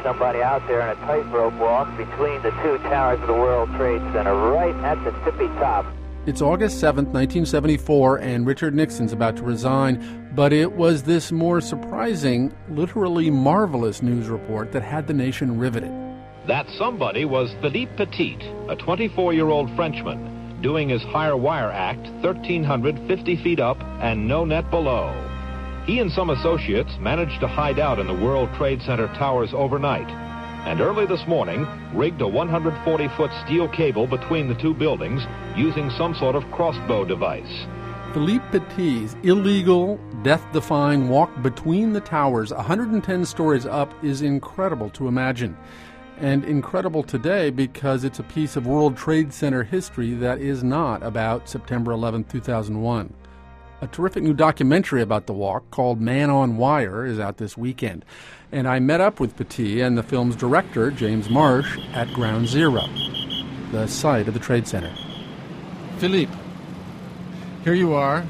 somebody out there in a tightrope walk between the two towers of the World Trade Center, right at the tippy top. It's August 7th, 1974, and Richard Nixon's about to resign, but it was this more surprising, literally marvelous news report that had the nation riveted. That somebody was Philippe Petit, a 24-year-old Frenchman, doing his higher wire act 1,350 feet up and no net below. He and some associates managed to hide out in the World Trade Center towers overnight, and early this morning rigged a 140-foot steel cable between the two buildings using some sort of crossbow device. Philippe Petit's illegal, death-defying walk between the towers 110 stories up is incredible to imagine. And incredible today because it's a piece of World Trade Center history that is not about September 11, 2001. A terrific new documentary about the walk called Man on Wire is out this weekend. And I met up with Petit and the film's director, James Marsh, at Ground Zero, the site of the Trade Center. Philippe, here you are,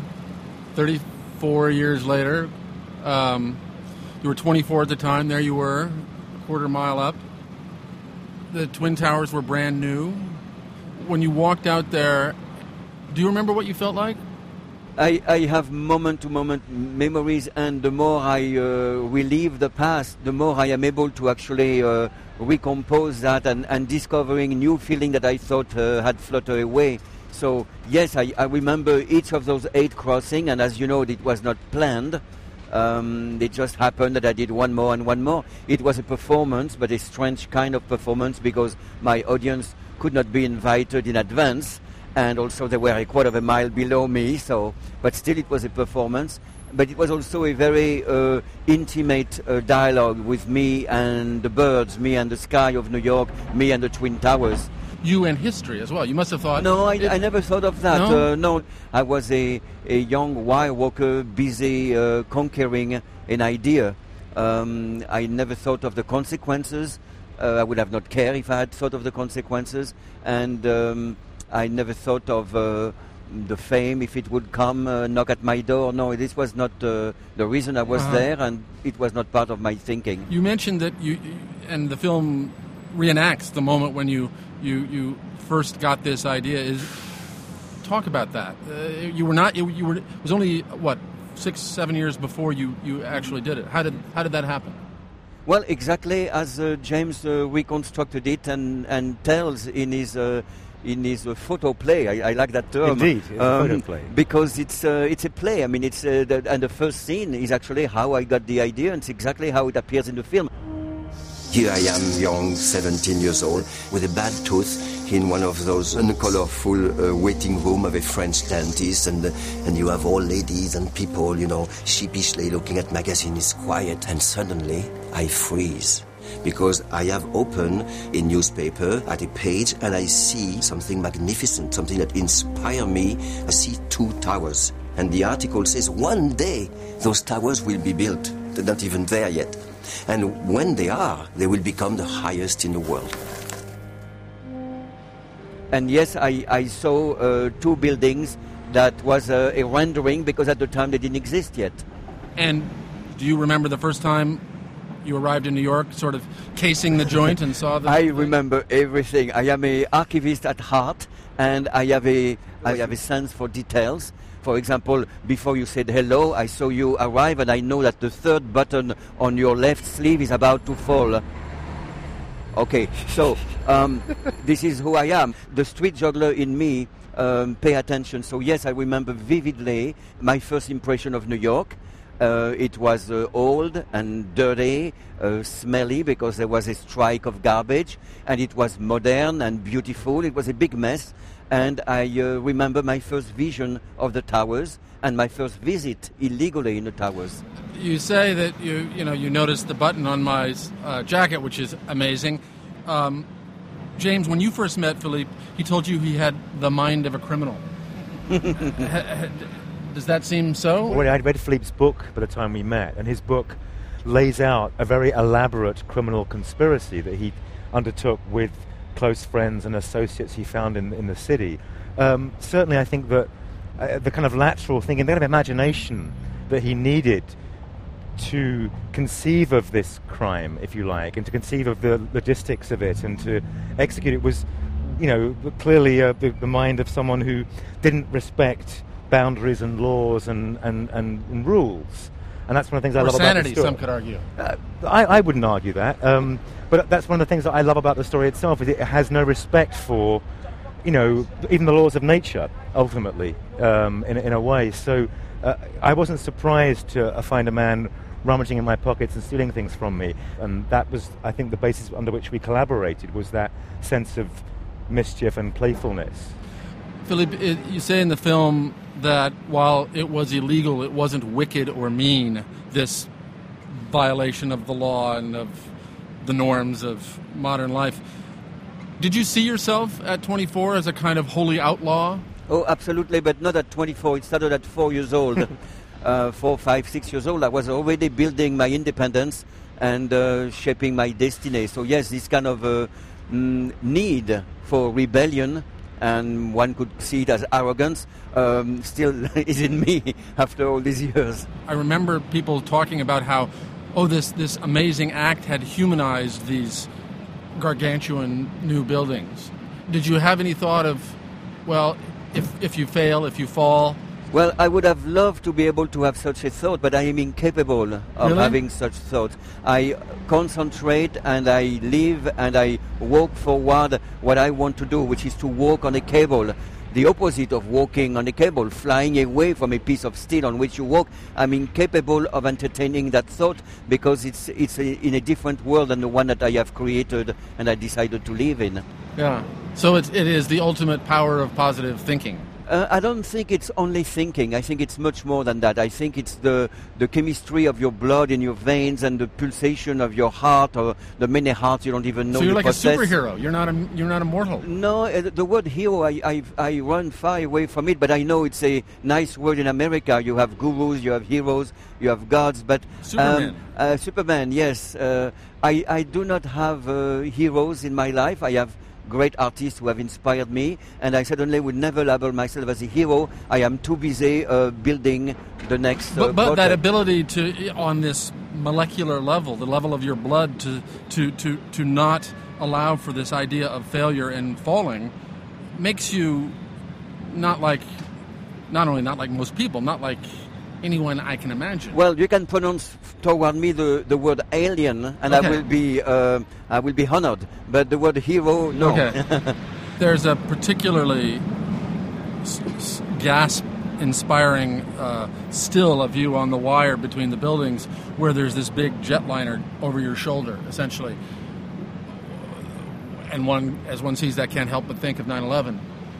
34 years later. You were 24 at the time. There you were, a quarter mile up. The Twin Towers were brand new. When you walked out there, do you remember what you felt like? I have moment-to-moment memories, and the more I relive the past, the more I am able to actually recompose that and discovering new feeling that I thought had fluttered away. So, yes, I remember each of those 8 crossings, and as you know, it was not planned. It just happened that I did one more and one more. It was a performance, but a strange kind of performance because my audience could not be invited in advance. And also they were a quarter of a mile below me, but still it was a performance. But it was also a very intimate dialogue with me and the birds, me and the sky of New York, me and the Twin Towers. You and history as well. You must have thought... No, I never thought of that. No? No, I was a young wire walker, busy conquering an idea. I never thought of the consequences. I would have not cared if I had thought of the consequences. And... I never thought of the fame, if it would come, knock at my door. No, this was not the reason I was there, and it was not part of my thinking. You mentioned that and the film reenacts the moment when you first got this idea. Talk about that. It was only, 6-7 years before you actually did it. How did that happen? Well, exactly as James reconstructed it and tells in his photo play. I like that term. Indeed, it's a photo play. Because it's a play. I mean, and the first scene is actually how I got the idea, and it's exactly how it appears in the film. Here I am, young, 17 years old, with a bad tooth in one of those uncolorful waiting room of a French dentist, and you have old ladies and people, sheepishly looking at magazines, quiet, and suddenly I freeze. Because I have opened a newspaper at a page and I see something magnificent, something that inspires me. I see 2 towers. And the article says one day those towers will be built. They're not even there yet. And when they are, they will become the highest in the world. And yes, I saw 2 buildings that was a rendering because at the time they didn't exist yet. And do you remember the first time you arrived in New York, sort of casing the joint and saw the... I remember everything. I am an archivist at heart, and I have a sense for details. For example, before you said hello, I saw you arrive, and I know that the 3rd button on your left sleeve is about to fall. Okay, so this is who I am. The street juggler in me pay attention. So yes, I remember vividly my first impression of New York. It was old and dirty, smelly because there was a strike of garbage, and it was modern and beautiful. It was a big mess, and I remember my first vision of the towers and my first visit illegally in the towers. You say that you noticed the button on my jacket, which is amazing. James, when you first met Philippe, he told you he had the mind of a criminal. Does that seem so? Well, I'd read Philippe's book by the time we met, and his book lays out a very elaborate criminal conspiracy that he undertook with close friends and associates he found in the city. Certainly, I think that the kind of lateral thinking, the kind of imagination that he needed to conceive of this crime, if you like, and to conceive of the logistics of it and to execute it was, clearly the mind of someone who didn't respect boundaries and laws and rules. And that's one of the things I love sanity, about the story. some could argue. I wouldn't argue that. But that's one of the things that I love about the story itself, is it has no respect for, even the laws of nature, ultimately, in a way. So I wasn't surprised to find a man rummaging in my pockets and stealing things from me. And that was, I think, the basis under which we collaborated, was that sense of mischief and playfulness. Philippe, you say in the film that while it was illegal, it wasn't wicked or mean, this violation of the law and of the norms of modern life. Did you see yourself at 24 as a kind of holy outlaw? Oh, absolutely, but not at 24. It started at 4 years old. 4, 5, 6 years old. I was already building my independence and shaping my destiny. So yes, this kind of need for rebellion, and one could see it as arrogance, still is in me after all these years. I remember people talking about how, this amazing act had humanized these gargantuan new buildings. Did you have any thought of, well, if you fail, if you fall? Well, I would have loved to be able to have such a thought, but I am incapable of having such thoughts. I concentrate and I live and I walk forward what I want to do, which is to walk on a cable. The opposite of walking on a cable, flying away from a piece of steel on which you walk. I'm incapable of entertaining that thought because it's in a different world than the one that I have created and I decided to live in. Yeah. So it is the ultimate power of positive thinking. I don't think it's only thinking. I think it's much more than that. I think it's the chemistry of your blood in your veins and the pulsation of your heart, or the many hearts you don't even know. So you're like possess. A superhero. You're not immortal. No, the word hero, I run far away from it, but I know it's a nice word in America. You have gurus, you have heroes, you have gods, but Superman. Superman, yes. I do not have heroes in my life. I have great artists who have inspired me, and I certainly would never label myself as a hero. I am too busy building the next But that ability to, on this molecular level, the level of your blood, to not allow for this idea of failure and falling, makes you not only not like most people, not like anyone I can imagine. Well, you can pronounce toward me the word alien, and okay. I will be honored. But the word hero, no. Okay. There's a particularly gasp-inspiring still of you on the wire between the buildings, where there's this big jetliner over your shoulder, essentially. And as one sees that, can't help but think of 9/11.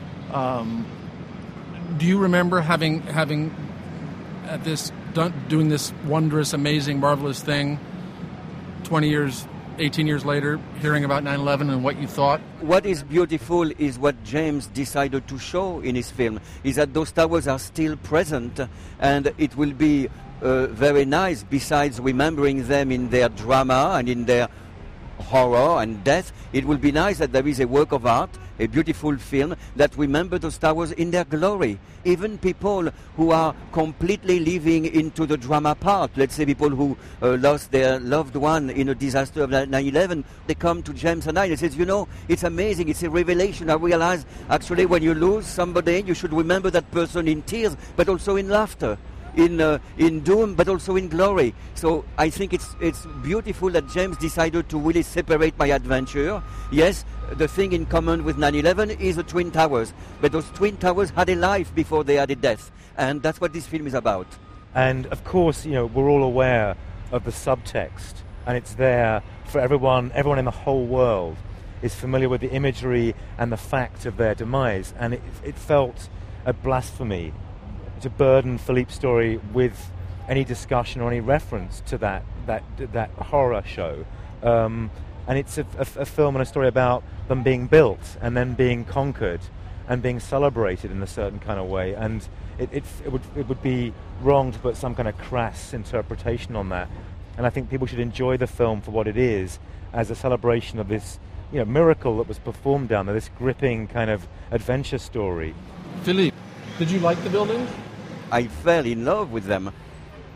Do you remember having at this doing this wondrous, amazing, marvelous thing 20 years, 18 years later, hearing about 9/11 and what you thought? What is beautiful is what James decided to show in his film, is that those towers are still present, and it will be very nice, besides remembering them in their drama and in their horror and death, it will be nice that there is a work of art, a beautiful film that remember those towers in their glory. Even people who are completely living into the drama part, let's say people who lost their loved one in a disaster of 9/11, they come to James and I, they say, it's amazing, it's a revelation. I realize actually when you lose somebody, you should remember that person in tears, but also in laughter. In doom, but also in glory. So I think it's beautiful that James decided to really separate my adventure. Yes, the thing in common with 9/11 is the Twin Towers, but those Twin Towers had a life before they had a death, and that's what this film is about. And of course, we're all aware of the subtext, and it's there for everyone. Everyone in the whole world is familiar with the imagery and the fact of their demise, and it felt a blasphemy to burden Philippe's story with any discussion or any reference to that horror show. And it's a film and a story about them being built and then being conquered and being celebrated in a certain kind of way. And it would be wrong to put some kind of crass interpretation on that. And I think people should enjoy the film for what it is, as a celebration of this miracle that was performed down there, this gripping kind of adventure story. Philippe, did you like the buildings? I fell in love with them.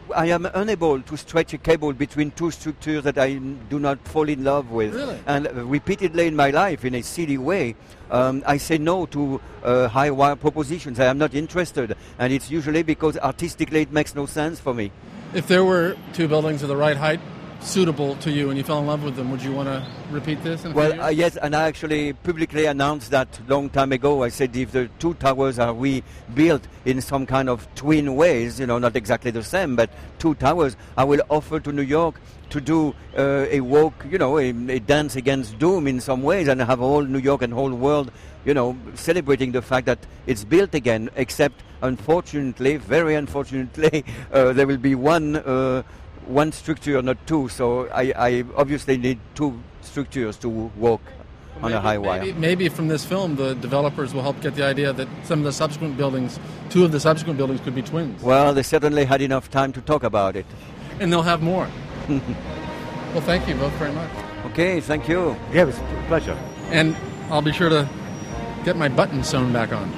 I am unable to stretch a cable between two structures that I do not fall in love with. Really? And repeatedly in my life, in a silly way, I say no to high wire propositions. I am not interested. And it's usually because artistically it makes no sense for me. If there were two buildings of the right height, suitable to you, and you fell in love with them, would you want to repeat this in a few years? Yes, and I actually publicly announced that long time ago. I said if the two towers are rebuilt in some kind of twin ways, not exactly the same, but two towers, I will offer to New York to do a walk, a dance against doom in some ways, and have all New York and whole world, celebrating the fact that it's built again, except unfortunately, very unfortunately, there will be one structure, not two, so I obviously need two structures to walk on a high wire. Maybe from this film, the developers will help get the idea that some of the subsequent buildings, two of the subsequent buildings could be twins. Well, they certainly had enough time to talk about it. And they'll have more. Well, thank you both very much. Okay, thank you. Yeah, it was a pleasure. And I'll be sure to get my buttons sewn back on.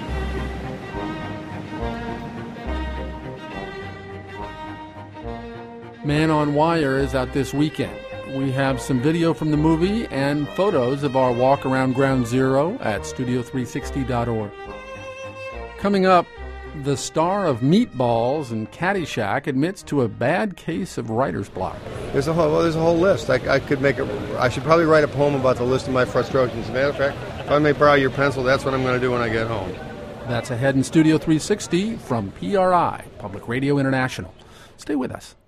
Man on Wire is out this weekend. We have some video from the movie and photos of our walk around Ground Zero at studio360.org. Coming up, the star of Meatballs and Caddyshack admits to a bad case of writer's block. There's a whole list. I should probably write a poem about the list of my frustrations. As a matter of fact, if I may borrow your pencil, that's what I'm going to do when I get home. That's ahead in Studio 360 from PRI, Public Radio International. Stay with us.